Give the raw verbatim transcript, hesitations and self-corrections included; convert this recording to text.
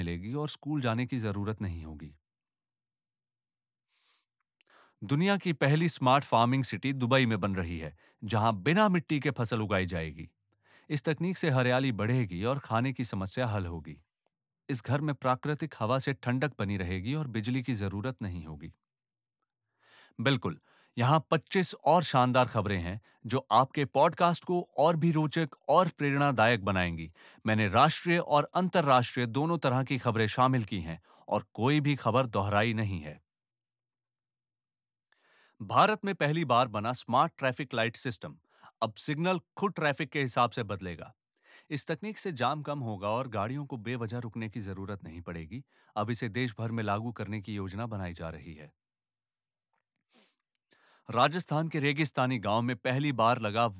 मिलेगी और स्कूल जाने की जरूरत नहीं होगी। दुनिया की पहली स्मार्ट फार्मिंग सिटी दुबई में बन रही है, जहां बिना मिट्टी के फसल उगाई जाएगी। इस तकनीक से हरियाली बढ़ेगी और खाने की समस्या हल होगी। इस घर में प्राकृतिक हवा से ठंडक बनी रहेगी और बिजली की जरूरत नहीं होगी। बिल्कुल। यहाँ पच्चीस और शानदार खबरें हैं जो आपके पॉडकास्ट को और भी रोचक और प्रेरणादायक बनाएंगी। मैंने राष्ट्रीय और अंतर्राष्ट्रीय दोनों तरह की खबरें शामिल की हैं और कोई भी खबर दोहराई नहीं है। भारत में पहली बार बना स्मार्ट ट्रैफिक लाइट सिस्टम। अब सिग्नल खुद ट्रैफिक के हिसाब से बदलेगा। इस तकनीक से जाम कम होगा और गाड़ियों को बेवजह रुकने की जरूरत नहीं पड़ेगी। अब इसे देश भर में लागू करने की योजना बनाई जा रही है। राजस्थान के रेगिस्तानी गांव में पहली बार लगा